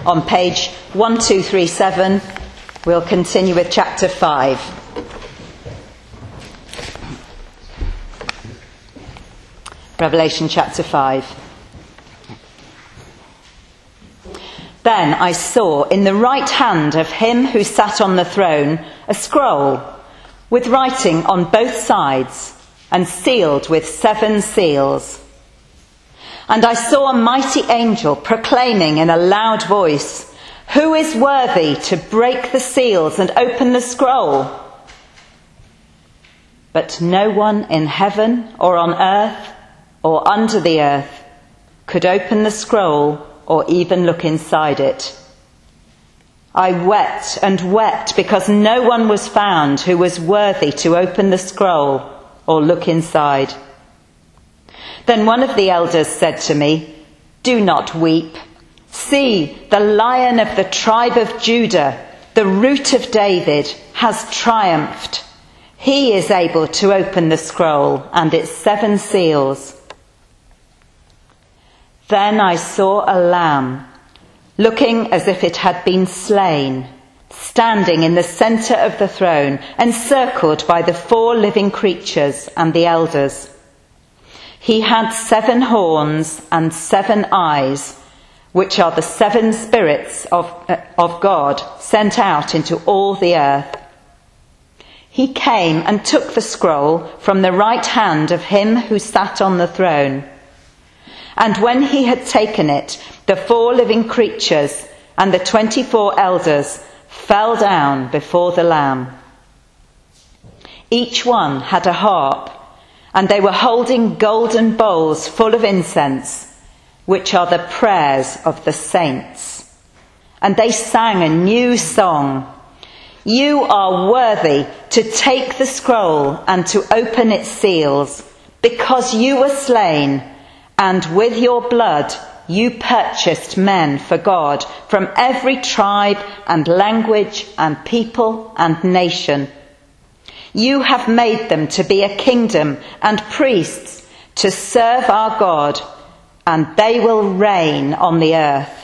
on page 1237. We'll continue with chapter 5. Revelation chapter 5. Then I saw in the right hand of him who sat on the throne a scroll with writing on both sides and sealed with 7 seals. And I saw a mighty angel proclaiming in a loud voice, "Who is worthy to break the seals and open the scroll?" But no one in heaven or on earth or under the earth could open the scroll or even look inside it. I wept and wept because no one was found who was worthy to open the scroll or look inside. Then one of the elders said to me, "Do not weep. See, the Lion of the tribe of Judah, the Root of David, has triumphed. He is able to open the scroll and its 7 seals." Then I saw a lamb, looking as if it had been slain, standing in the centre of the throne, encircled by the 4 living creatures and the elders. He had 7 horns and 7 eyes, which are the 7 spirits of God sent out into all the earth. He came and took the scroll from the right hand of him who sat on the throne. And when he had taken it, the 4 living creatures and the 24 elders fell down before the Lamb. Each one had a harp, and they were holding golden bowls full of incense, which are the prayers of the saints. And they sang a new song, "You are worthy to take the scroll and to open its seals, because you were slain, and with your blood you purchased men for God from every tribe and language and people and nation. You have made them to be a kingdom and priests to serve our God, and they will reign on the earth."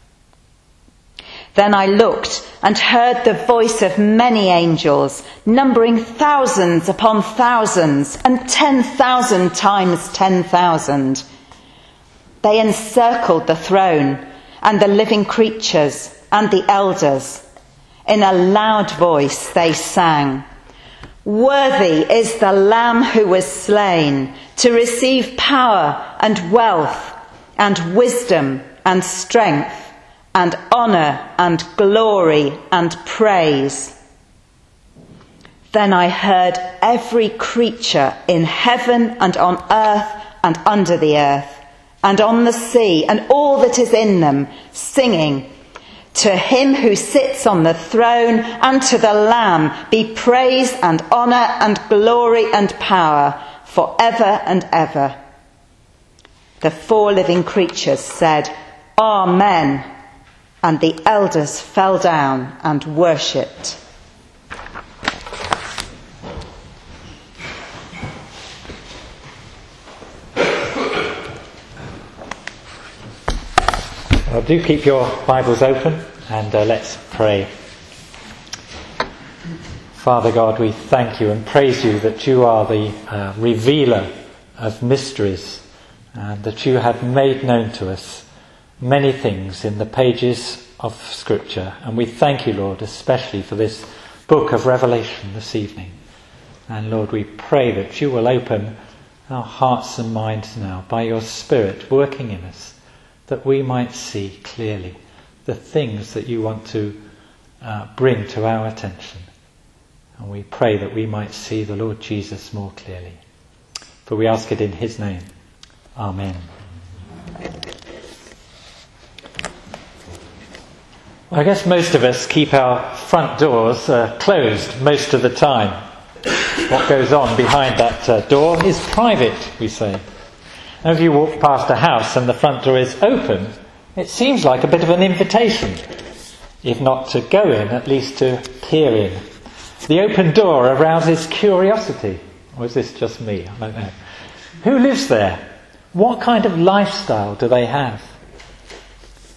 Then I looked and heard the voice of many angels, numbering thousands upon thousands and 10,000 times 10,000. They encircled the throne and the living creatures and the elders. In a loud voice they sang, "Worthy is the Lamb who was slain to receive power and wealth and wisdom and strength and honour and glory and praise." Then I heard every creature in heaven and on earth and under the earth and on the sea and all that is in them, singing, "To him who sits on the throne and to the Lamb be praise and honour and glory and power forever and ever." The 4 living creatures said, "Amen," and the elders fell down and worshipped. Well, do keep your Bibles open and let's pray. Father God, we thank you and praise you that you are the revealer of mysteries and that you have made known to us many things in the pages of Scripture. And we thank you, Lord, especially for this book of Revelation this evening. And Lord, we pray that you will open our hearts and minds now by your Spirit working in us, that we might see clearly the things that you want to bring to our attention. And we pray that we might see the Lord Jesus more clearly. For we ask it in his name. Amen. Well, I guess most of us keep our front doors closed most of the time. What goes on behind that door is private, we say. And if you walk past a house and the front door is open, it seems like a bit of an invitation. If not to go in, at least to peer in. The open door arouses curiosity. Or is this just me? I don't know. Who lives there? What kind of lifestyle do they have?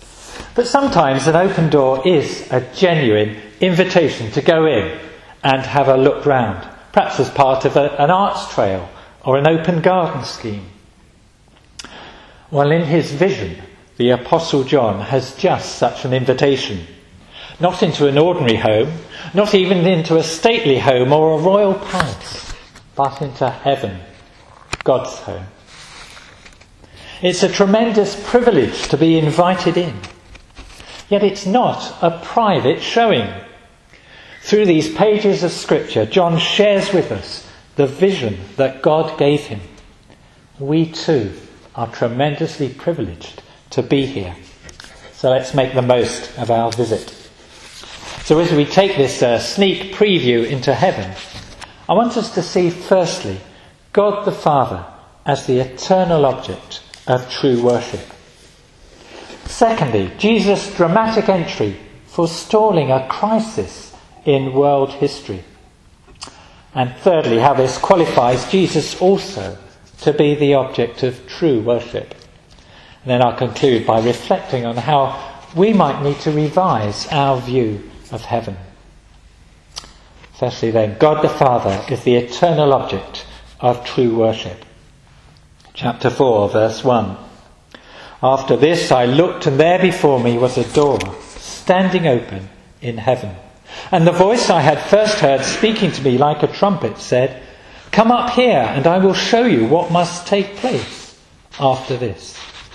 But sometimes an open door is a genuine invitation to go in and have a look round, perhaps as part of an arts trail or an open garden scheme. Well, in his vision, the Apostle John has just such an invitation. Not into an ordinary home, not even into a stately home or a royal palace, but into heaven, God's home. It's a tremendous privilege to be invited in. Yet it's not a private showing. Through these pages of Scripture, John shares with us the vision that God gave him. We too are tremendously privileged to be here. So let's make the most of our visit. So as we take this sneak preview into heaven, I want us to see firstly God the Father as the eternal object of true worship. Secondly, Jesus' dramatic entry forestalling a crisis in world history. And thirdly, how this qualifies Jesus also to be the object of true worship. And then I'll conclude by reflecting on how we might need to revise our view of heaven. Firstly then, God the Father is the eternal object of true worship. Chapter 4, verse 1. After this I looked, and there before me was a door standing open in heaven. And the voice I had first heard speaking to me like a trumpet said, "Come up here, and I will show you what must take place after this."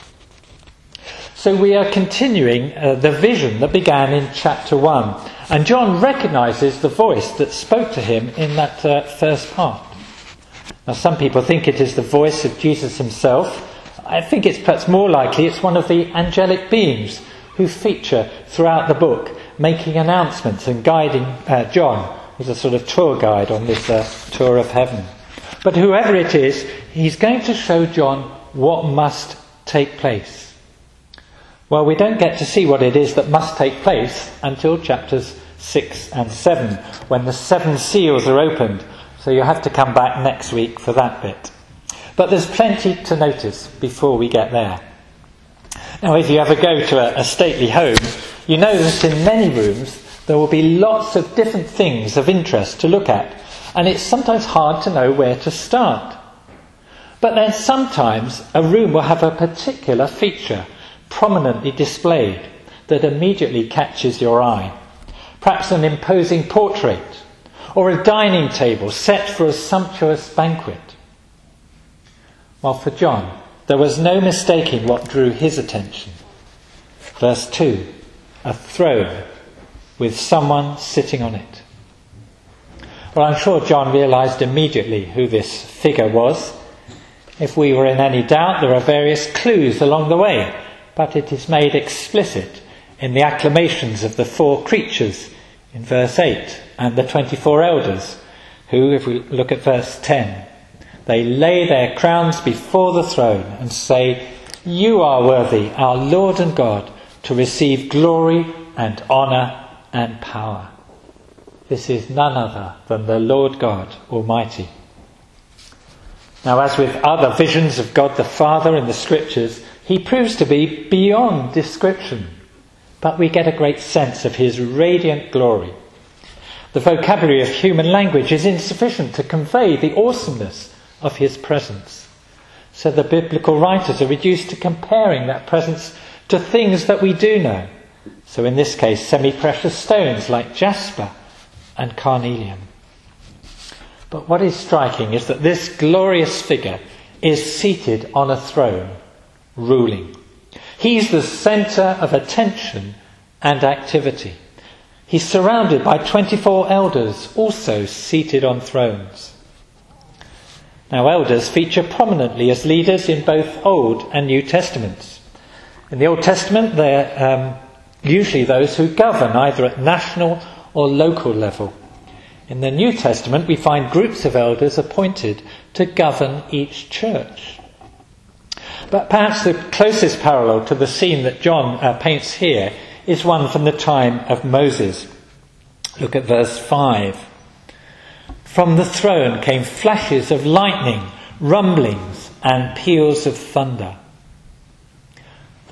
So we are continuing the vision that began in chapter 1. And John recognises the voice that spoke to him in that first part. Now some people think it is the voice of Jesus himself. I think it's perhaps more likely it's one of the angelic beings who feature throughout the book, making announcements and guiding John as a sort of tour guide on this tour of heaven. But whoever it is, he's going to show John what must take place. Well, we don't get to see what it is that must take place until chapters 6 and 7, when the 7 seals are opened. So you'll have to come back next week for that bit. But there's plenty to notice before we get there. Now, if you ever go to a stately home, you know that in many rooms there will be lots of different things of interest to look at, and it's sometimes hard to know where to start. But then sometimes a room will have a particular feature prominently displayed that immediately catches your eye. Perhaps an imposing portrait, or a dining table set for a sumptuous banquet. Well, for John, there was no mistaking what drew his attention. Verse 2, a throne with someone sitting on it. Well, I'm sure John realised immediately who this figure was. If we were in any doubt, there are various clues along the way, but it is made explicit in the acclamations of the 4 creatures in verse 8 and the 24 elders, who, if we look at verse 10, they lay their crowns before the throne and say, "You are worthy, our Lord and God, to receive glory and honour and power." This is none other than the Lord God Almighty. Now, as with other visions of God the Father in the Scriptures, he proves to be beyond description, but we get a great sense of his radiant glory. The vocabulary of human language is insufficient to convey the awesomeness of his presence. So the biblical writers are reduced to comparing that presence to things that we do know. So in this case, semi-precious stones like jasper and carnelian. But what is striking is that this glorious figure is seated on a throne, ruling. He's the centre of attention and activity. He's surrounded by 24 elders, also seated on thrones. Now, elders feature prominently as leaders in both Old and New Testaments. In the Old Testament, they're usually those who govern either at national or local level. In the New Testament, we find groups of elders appointed to govern each church. But perhaps the closest parallel to the scene that John paints here is one from the time of Moses. Look at verse 5. From the throne came flashes of lightning, rumblings, and peals of thunder.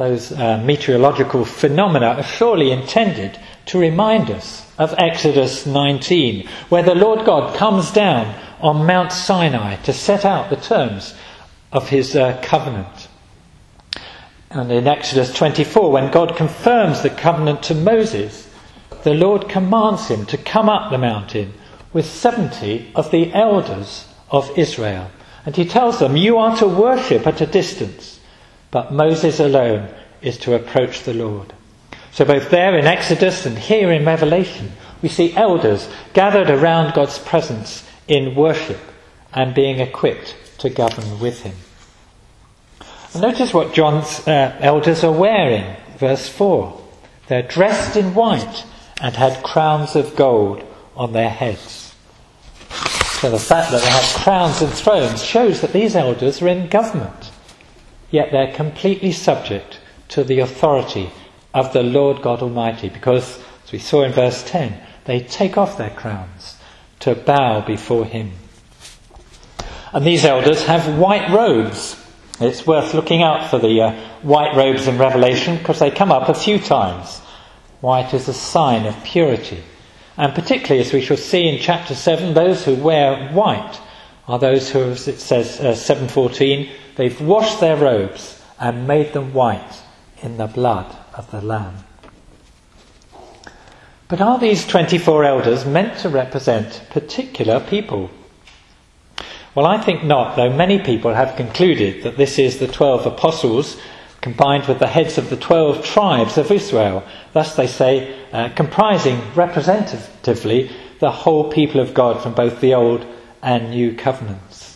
those meteorological phenomena are surely intended to remind us of Exodus 19, where the Lord God comes down on Mount Sinai to set out the terms of his covenant. And in Exodus 24, when God confirms the covenant to Moses, the Lord commands him to come up the mountain with 70 of the elders of Israel. And he tells them, you are to worship at a distance, but Moses alone is to approach the Lord. So both there in Exodus and here in Revelation, we see elders gathered around God's presence in worship and being equipped to govern with him. And notice what John's elders are wearing. Verse 4. They're dressed in white and had crowns of gold on their heads. So the fact that they have crowns and thrones shows that these elders are in government. Yet they're completely subject to the authority of the Lord God Almighty, because, as we saw in verse 10, they take off their crowns to bow before him. And these elders have white robes. It's worth looking out for the white robes in Revelation, because they come up a few times. White is a sign of purity. And particularly, as we shall see in chapter 7, those who wear white are those who, as it says 7:14, they've washed their robes and made them white in the blood of the Lamb. But are these 24 elders meant to represent particular people? Well, I think not, though many people have concluded that this is the 12 apostles combined with the heads of the 12 tribes of Israel. Thus, they say, comprising representatively the whole people of God from both the Old and New Covenants.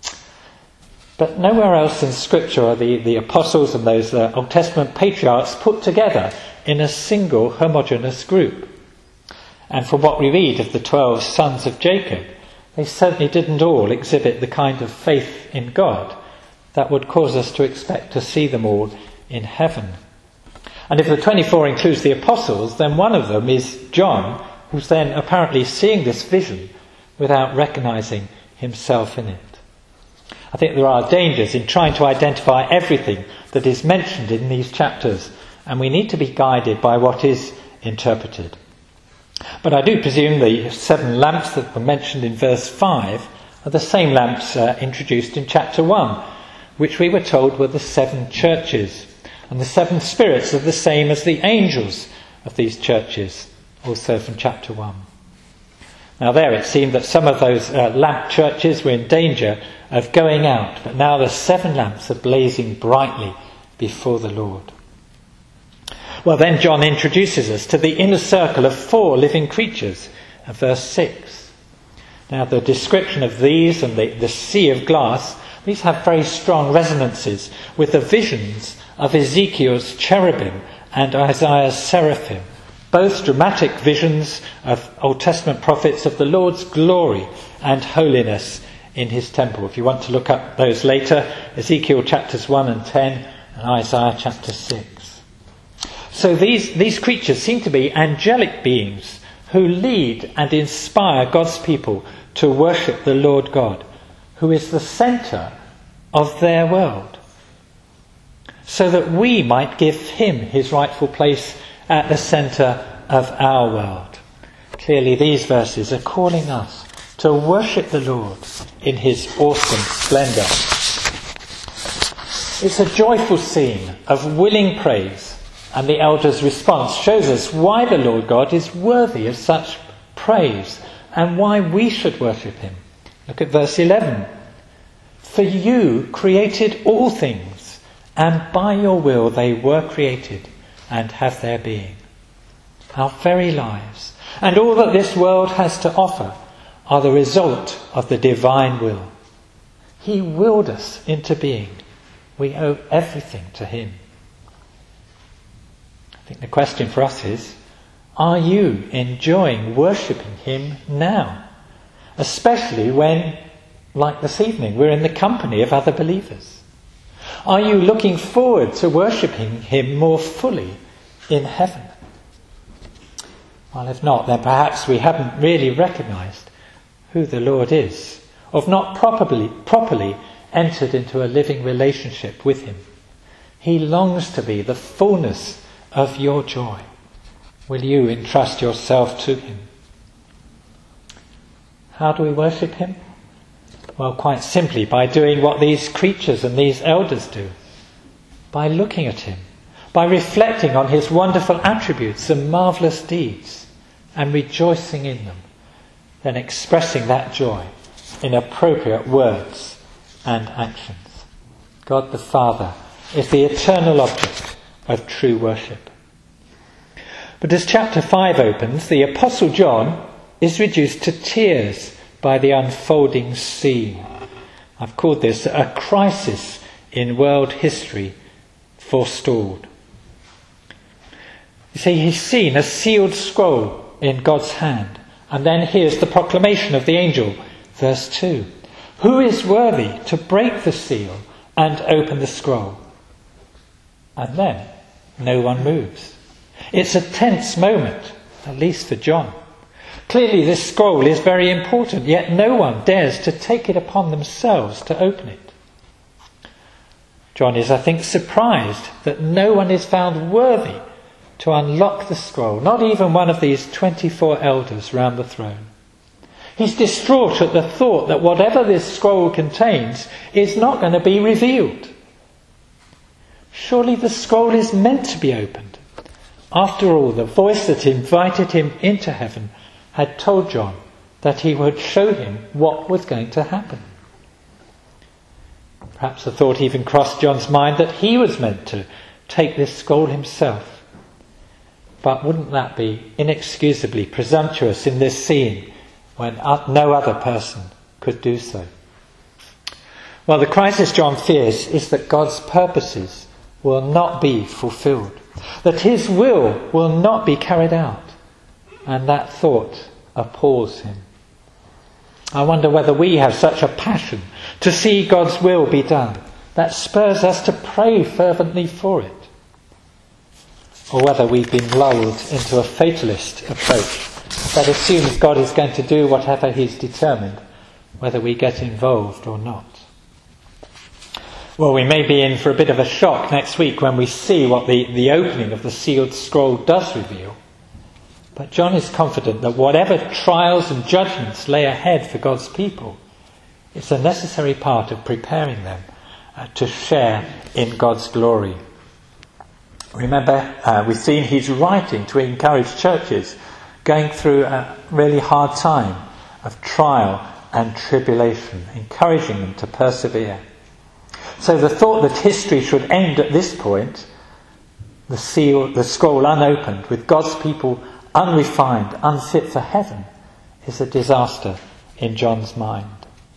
But nowhere else in Scripture are the apostles and those Old Testament patriarchs put together in a single homogeneous group. And from what we read of the 12 sons of Jacob, they certainly didn't all exhibit the kind of faith in God that would cause us to expect to see them all in heaven. And if the 24 includes the apostles, then one of them is John, who's then apparently seeing this vision without recognizing himself in it. I think there are dangers in trying to identify everything that is mentioned in these chapters, and we need to be guided by what is interpreted. But I do presume the 7 lamps that were mentioned in verse 5 are the same lamps introduced in chapter 1, which we were told were the 7 churches. And the 7 spirits are the same as the angels of these churches, also from chapter 1. Now there it seemed that some of those lamp churches were in danger of going out, but now the 7 lamps are blazing brightly before the Lord. Well, then John introduces us to the inner circle of 4 living creatures at verse 6. Now the description of these and the sea of glass, these have very strong resonances with the visions of Ezekiel's cherubim and Isaiah's seraphim, both dramatic visions of Old Testament prophets of the Lord's glory and holiness in his temple. If you want to look up those later, Ezekiel chapters 1 and 10 and Isaiah chapter 6. So these creatures seem to be angelic beings who lead and inspire God's people to worship the Lord God, who is the centre of their world, so that we might give him his rightful place at the centre of our world. Clearly these verses are calling us to worship the Lord in his awesome splendour. It's a joyful scene of willing praise, and the elders' response shows us why the Lord God is worthy of such praise and why we should worship him. Look at verse 11. For you created all things, and by your will they were created and have their being. Our very lives and all that this world has to offer are the result of the divine will. He willed us into being. We owe everything to him. I think the question for us is, are you enjoying worshipping him now? Especially when, like this evening, we're in the company of other believers. Are you looking forward to worshipping him more fully in heaven? Well, if not, then perhaps we haven't really recognised who the Lord is, or have not properly entered into a living relationship with him. He longs to be the fullness of your joy. Will you entrust yourself to him? How do we worship him? Well, quite simply by doing what these creatures and these elders do. By looking at him, by reflecting on his wonderful attributes and marvellous deeds and rejoicing in them, then expressing that joy in appropriate words and actions. God the Father is the eternal object of true worship. But as chapter 5 opens, the Apostle John is reduced to tears by the unfolding scene. I've called this a crisis in world history forestalled. You see, he's seen a sealed scroll in God's hand, and then here's the proclamation of the angel, verse 2. Who is worthy to break the seal and open the scroll? And then no one moves. It's a tense moment, at least for John. Clearly this scroll is very important, yet no one dares to take it upon themselves to open it. John is, I think, surprised that no one is found worthy to unlock the scroll, not even one of these 24 elders round the throne. He's distraught at the thought that whatever this scroll contains is not going to be revealed. Surely the scroll is meant to be opened. After all, the voice that invited him into heaven had told John that he would show him what was going to happen. Perhaps the thought even crossed John's mind that he was meant to take this scroll himself. But wouldn't that be inexcusably presumptuous in this scene when no other person could do so? Well, the crisis John fears is that God's purposes will not be fulfilled, that his will not be carried out, and that thought appalls him. I wonder whether we have such a passion to see God's will be done that spurs us to pray fervently for it, or whether we've been lulled into a fatalist approach that assumes God is going to do whatever he's determined, whether we get involved or not. Well, we may be in for a bit of a shock next week when we see what the opening of the sealed scroll does reveal. But John is confident that whatever trials and judgments lay ahead for God's people, it's a necessary part of preparing them to share in God's glory. Remember, we've seen he's writing to encourage churches going through a really hard time of trial and tribulation, encouraging them to persevere. So the thought that history should end at this point, the scroll unopened, with God's people unrefined, unfit for heaven, is a disaster in John's mind.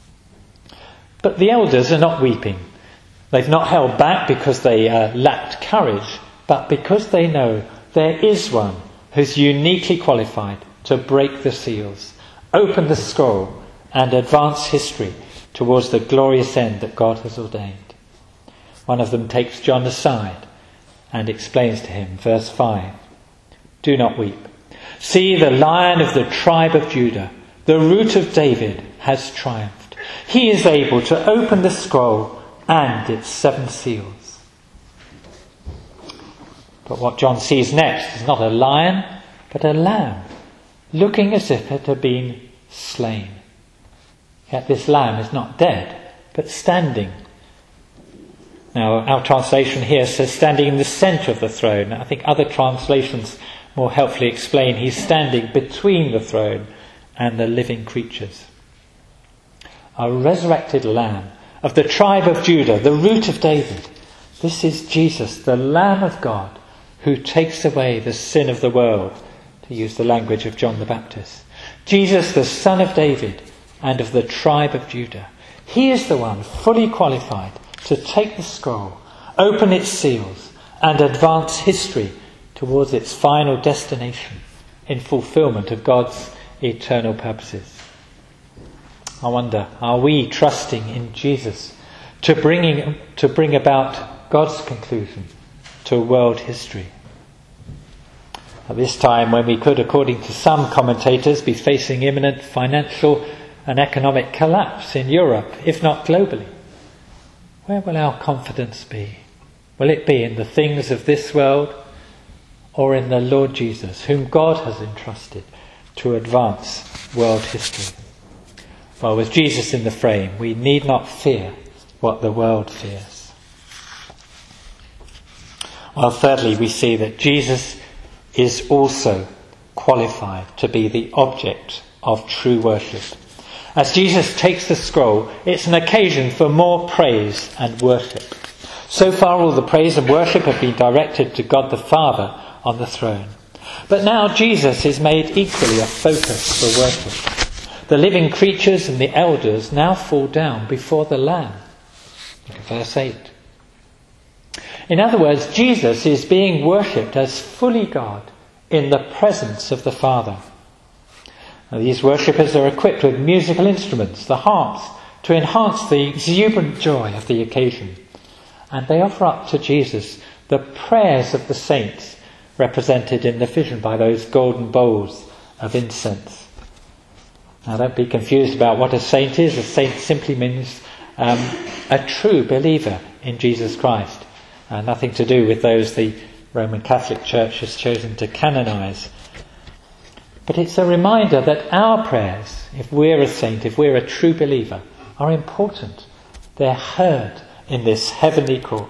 But the elders are not weeping. They've not held back because they lacked courage, but because they know there is one who's uniquely qualified to break the seals, open the scroll, and advance history towards the glorious end that God has ordained. One of them takes John aside and explains to him, verse 5, "Do not weep. See, the Lion of the tribe of Judah, the Root of David, has triumphed. He is able to open the scroll and its 7 seals." But what John sees next is not a lion, but a lamb, looking as if it had been slain. Yet this lamb is not dead, but standing. Now, our translation here says standing in the centre of the throne. I think other translations more helpfully explain he's standing between the throne and the living creatures. A resurrected lamb of the tribe of Judah, the Root of David. This is Jesus, the Lamb of God, who takes away the sin of the world, to use the language of John the Baptist. Jesus, the Son of David and of the tribe of Judah. He is the one fully qualified to take the scroll, open its seals, and advance history towards its final destination in fulfillment of God's eternal purposes. I wonder, are we trusting in Jesus to bring about God's conclusion to world history? At this time, when we could, according to some commentators, be facing imminent financial and economic collapse in Europe, if not globally, where will our confidence be? Will it be in the things of this world or in the Lord Jesus, whom God has entrusted to advance world history? Well, with Jesus in the frame, we need not fear what the world fears. Well, thirdly, we see that Jesus is also qualified to be the object of true worship. As Jesus takes the scroll, it's an occasion for more praise and worship. So far, all the praise and worship have been directed to God the Father on the throne. But now Jesus is made equally a focus for worship. The living creatures and the elders now fall down before the Lamb. Look at verse 8. In other words, Jesus is being worshipped as fully God in the presence of the Father. Now, these worshippers are equipped with musical instruments, the harps, to enhance the exuberant joy of the occasion. And they offer up to Jesus the prayers of the saints, represented in the vision by those golden bowls of incense. Now, don't be confused about what a saint is. A saint simply means a true believer in Jesus Christ. Nothing to do with those the Roman Catholic Church has chosen to canonize. But it's a reminder that our prayers, if we're a saint, if we're a true believer, are important. They're heard in this heavenly court.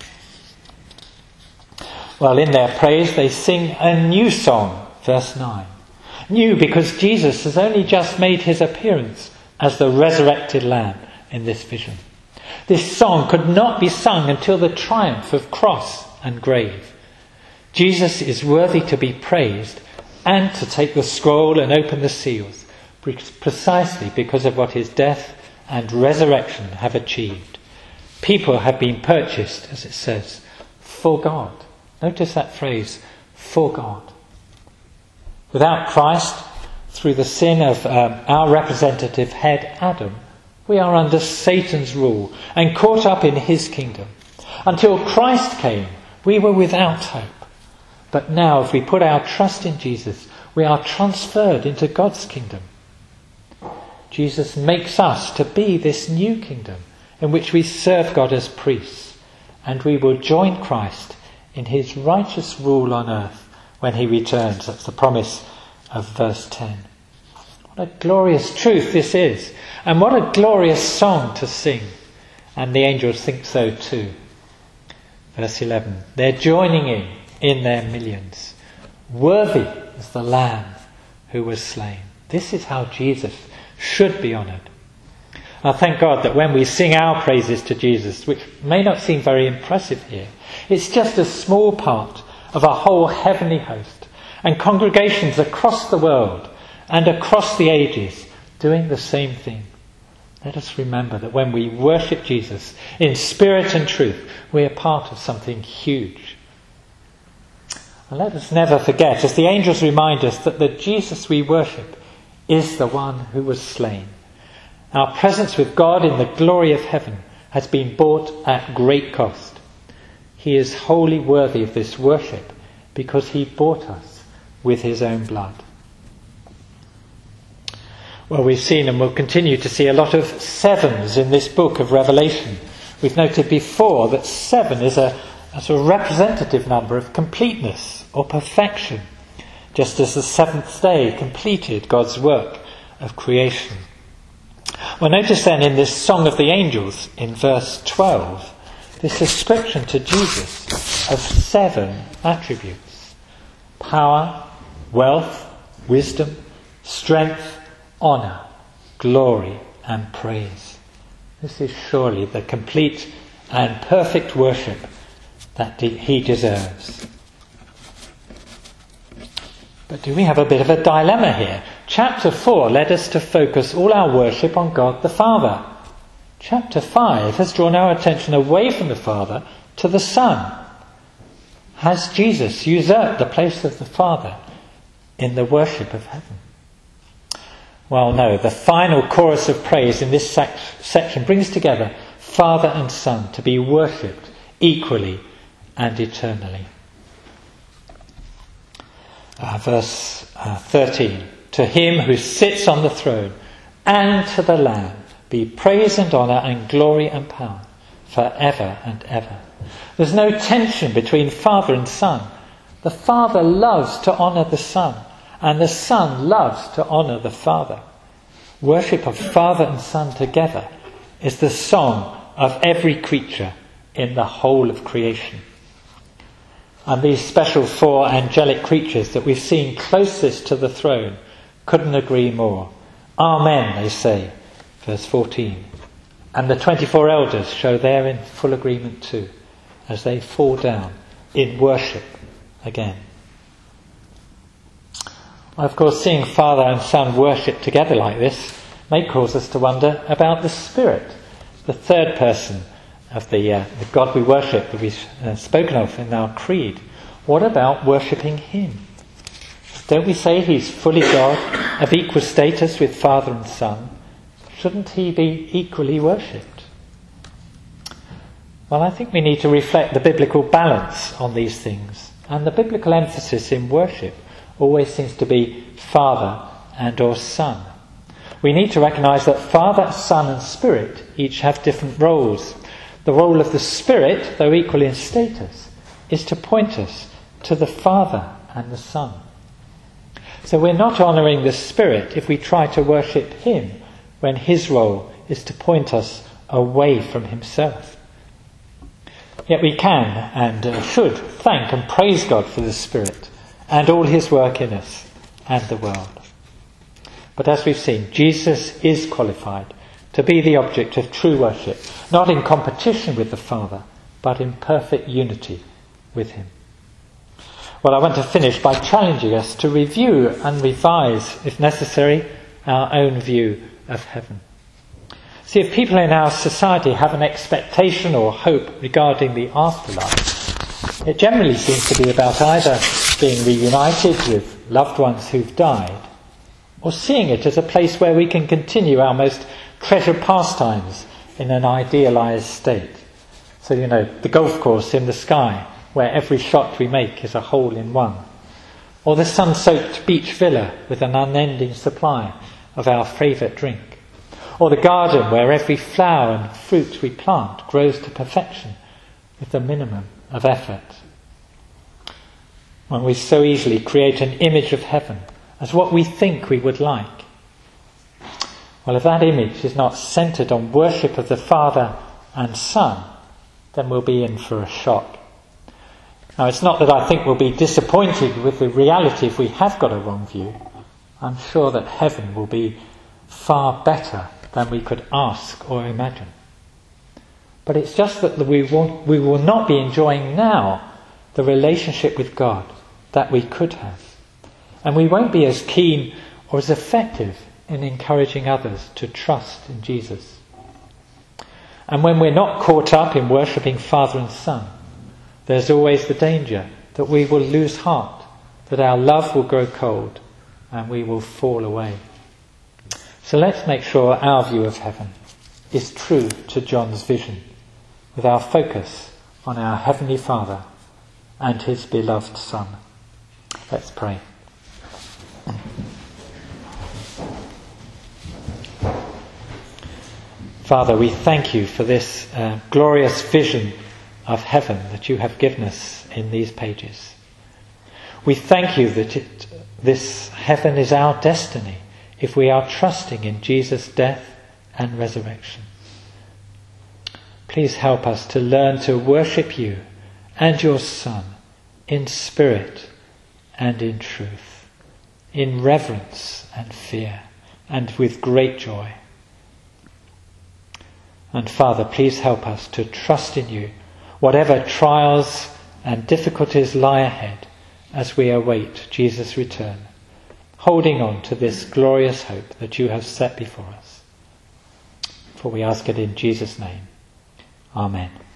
Well, in their praise they sing a new song, verse 9. New because Jesus has only just made his appearance as the resurrected Lamb in this vision. This song could not be sung until the triumph of cross and grave. Jesus is worthy to be praised and to take the scroll and open the seals, precisely because of what his death and resurrection have achieved. People have been purchased, as it says, for God. Notice that phrase, for God. Without Christ, through the sin of our representative head, Adam, we are under Satan's rule and caught up in his kingdom. Until Christ came, we were without hope. But now, if we put our trust in Jesus, we are transferred into God's kingdom. Jesus makes us to be this new kingdom in which we serve God as priests, and we will join Christ in his righteous rule on earth when he returns. That's the promise of verse 10. What a glorious truth this is, and what a glorious song to sing. And the angels think so too. Verse 11, they're joining in their millions. Worthy is the Lamb who was slain. This is how Jesus should be honoured. I thank God that when we sing our praises to Jesus, which may not seem very impressive here, it's just a small part of a whole heavenly host and congregations across the world and across the ages doing the same thing. Let us remember that when we worship Jesus in spirit and truth, we are part of something huge. And let us never forget, as the angels remind us, that the Jesus we worship is the one who was slain. Our presence with God in the glory of heaven has been bought at great cost. He is wholly worthy of this worship because he bought us with his own blood. Well, we've seen and will continue to see a lot of sevens in this book of Revelation. We've noted before that 7 is a sort of representative number of completeness or perfection, just as the seventh day completed God's work of creation. Well, notice then in this Song of the Angels, in verse 12, this ascription to Jesus of 7 attributes: power, wealth, wisdom, strength, honour, glory and praise. This is surely the complete and perfect worship that he deserves. But do we have a bit of a dilemma here? Chapter 4 led us to focus all our worship on God the Father. Chapter 5 has drawn our attention away from the Father to the Son. Has Jesus usurped the place of the Father in the worship of heaven? Well, no. The final chorus of praise in this section brings together Father and Son to be worshipped equally and eternally. Verse 13. To him who sits on the throne and to the Lamb be praise and honour and glory and power forever and ever. There's no tension between Father and Son. The Father loves to honour the Son, and the Son loves to honour the Father. Worship of Father and Son together is the song of every creature in the whole of creation. And these special 4 angelic creatures that we've seen closest to the throne couldn't agree more. Amen, they say, verse 14. And the 24 elders show they're in full agreement too, as they fall down in worship again. Well, of course, seeing Father and Son worship together like this may cause us to wonder about the Spirit, the third person of the God we worship that we've spoken of in our creed. What about worshipping him? Don't we say he's fully God, of equal status with Father and Son? Shouldn't he be equally worshipped? Well, I think we need to reflect the biblical balance on these things. And the biblical emphasis in worship always seems to be Father and or Son. We need to recognise that Father, Son and Spirit each have different roles. The role of the Spirit, though equal in status, is to point us to the Father and the Son. So we're not honouring the Spirit if we try to worship him when his role is to point us away from himself. Yet we can and should thank and praise God for the Spirit and all his work in us and the world. But as we've seen, Jesus is qualified to be the object of true worship, not in competition with the Father, but in perfect unity with him. Well, I want to finish by challenging us to review and revise, if necessary, our own view of heaven. See, if people in our society have an expectation or hope regarding the afterlife, it generally seems to be about either being reunited with loved ones who've died, or seeing it as a place where we can continue our most treasured pastimes in an idealised state. So, the golf course in the sky, where every shot we make is a hole in one. Or the sun-soaked beach villa with an unending supply of our favourite drink. Or the garden where every flower and fruit we plant grows to perfection with the minimum of effort. When we so easily create an image of heaven as what we think we would like. Well, if that image is not centred on worship of the Father and Son, then we'll be in for a shock. Now, it's not that I think we'll be disappointed with the reality if we have got a wrong view. I'm sure that heaven will be far better than we could ask or imagine. But it's just that we will not be enjoying now the relationship with God that we could have. And we won't be as keen or as effective in encouraging others to trust in Jesus. And when we're not caught up in worshipping Father and Son, there's always the danger that we will lose heart, that our love will grow cold, and we will fall away. So let's make sure our view of heaven is true to John's vision, with our focus on our Heavenly Father and his beloved Son. Let's pray. Father, we thank you for this glorious vision of heaven that you have given us in these pages. We thank you that this heaven is our destiny if we are trusting in Jesus' death and resurrection. Please help us to learn to worship you and your Son in spirit and in truth, in reverence and fear, and with great joy. And Father, please help us to trust in you, whatever trials and difficulties lie ahead as we await Jesus' return, holding on to this glorious hope that you have set before us. For we ask it in Jesus' name. Amen.